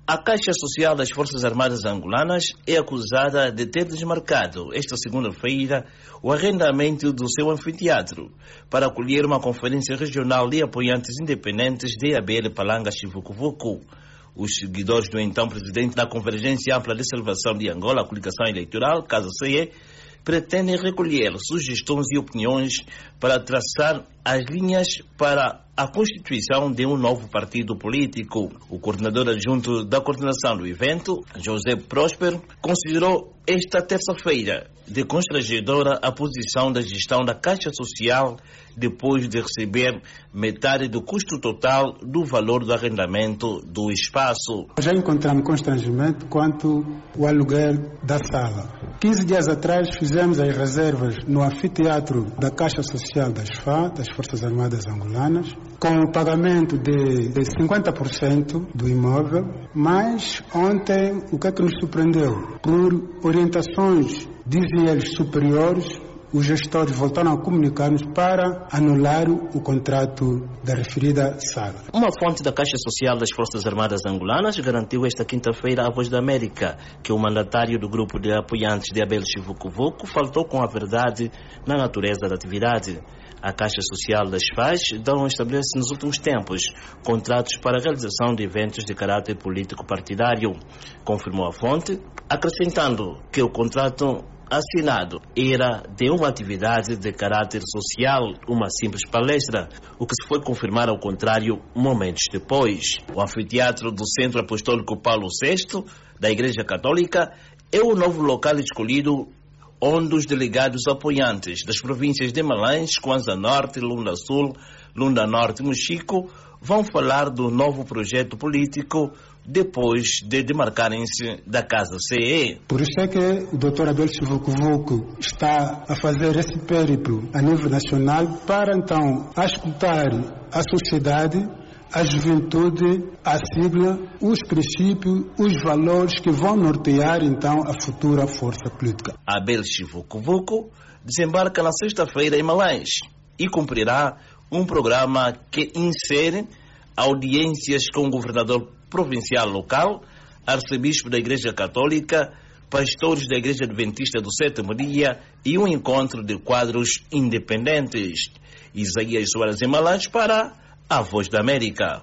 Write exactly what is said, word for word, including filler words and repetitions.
A Caixa Social das Forças Armadas Angolanas é acusada de ter desmarcado, esta segunda-feira, o arrendamento do seu anfiteatro para acolher uma conferência regional de apoiantes independentes de Abel Palanga Chivukuvuku. Os seguidores do então presidente da Convergência Ampla de Salvação de Angola, a coligação eleitoral, Casa C E, pretendem recolher sugestões e opiniões para traçar as linhas para a constituição de um novo partido político. O coordenador adjunto da coordenação do evento, José Próspero, considerou esta terça-feira de constrangedora a posição da gestão da Caixa Social depois de receber metade do custo total do valor do arrendamento do espaço. Já encontramos constrangimento quanto ao aluguel da sala. quinze dias atrás fizemos as reservas no anfiteatro da Caixa Social das F A, das Forças Armadas Angolanas, com o pagamento de, de cinquenta por cento do imóvel, mas ontem o que é que nos surpreendeu? Por orientações, dizem eles, superiores, os gestores voltaram a comunicar-nos para anular o contrato da referida sala. Uma fonte da Caixa Social das Forças Armadas Angolanas garantiu esta quinta-feira à Voz da América que o mandatário do grupo de apoiantes de Abel Chivukuvuku faltou com a verdade na natureza da atividade. A Caixa Social das F A S não estabelece nos últimos tempos contratos para a realização de eventos de caráter político partidário, confirmou a fonte, acrescentando que o contrato assinado era de uma atividade de caráter social, uma simples palestra, o que se foi confirmar ao contrário momentos depois. O anfiteatro do Centro Apostólico Paulo sexto, da Igreja Católica, é o novo local escolhido onde os delegados apoiantes das províncias de Malães, Kwanza Norte, Lunda Sul, Lunda Norte e Mochico vão falar do novo projeto político depois de demarcarem-se da Casa C E. Por isso é que o doutor Abel Chivukuvuku está a fazer esse périplo a nível nacional para então escutar a sociedade, a juventude, a sigla, os princípios, os valores que vão nortear então a futura força política. Abel Chivukuvuku desembarca na sexta-feira em Malães e cumprirá um programa que insere audiências com o governador provincial local, arcebispo da Igreja Católica, pastores da Igreja Adventista do Sétimo Dia e um encontro de quadros independentes. Isaías Soares em Malães para a Voz da América.